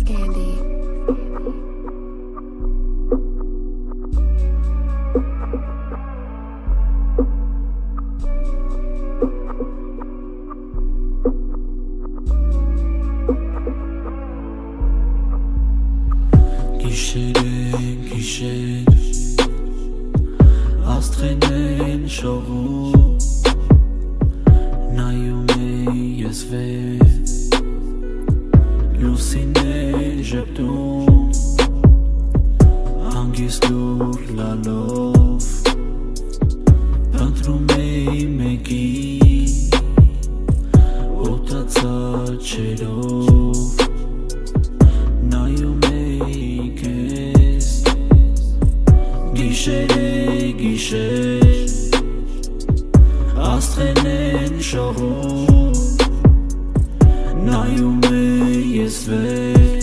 Scandy. Գիշեր աստղերն շողում նայում էի ես վեր լուսիներ ժպտում հանգիստ լուր լալով ընտրում էի մեկի օտացած չերով նայում էի քեզ գիշեր աստղերն շողում նայում էի ես վեր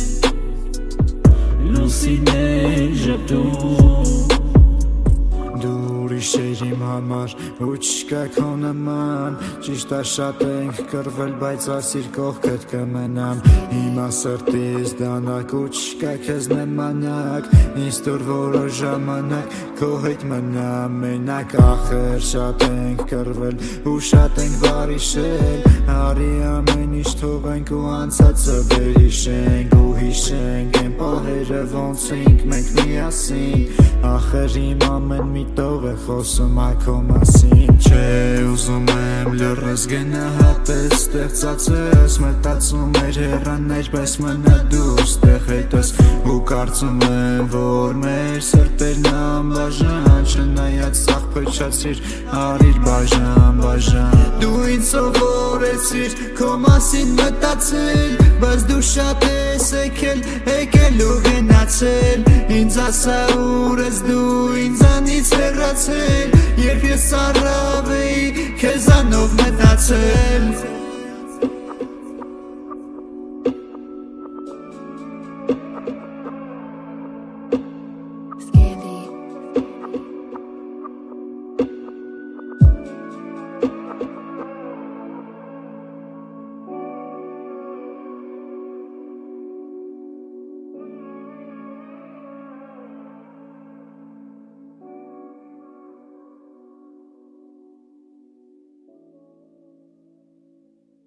լուսիներ ժպտում Դու ուրիշ էր իմ համար ու չկա քո նման Ճիշտ է շատ ենք կռվել բայց ասիր կողքդ կմնամ Հիմա սրտիս դանակ ու չկա քեզ նմանակ Ինձ տուր որոշ ժամանակ քո հետ մնամ մենակ Ախր շատ ենք կռվել ու շատ ենք բարիշել Արի ամեն ինչ թողենք ու անցածը վերհիշենք ու հիշենք Են պահերը ոնց ենք մենք միասին Ախր իմ ամեն մի տող է խոսում այքո մասին Չէ ուզում եմ լրես գնահատես Ստեղծած ես մտածում էր հեռաններ պես մնա դու ստեղ հետս Ու կարծում եմ որ մեր սրտերն անբաժան Չնայած սաղ փչացիր արիր բաժան Դու ինձ սովորեցիր քո մասին մտածել Բայց դու շատ ես եկել ու գնացել Ինձ ասա ուր ես դու ինձանից հեռացել Երբ ես առավ էի քեզանով մտածել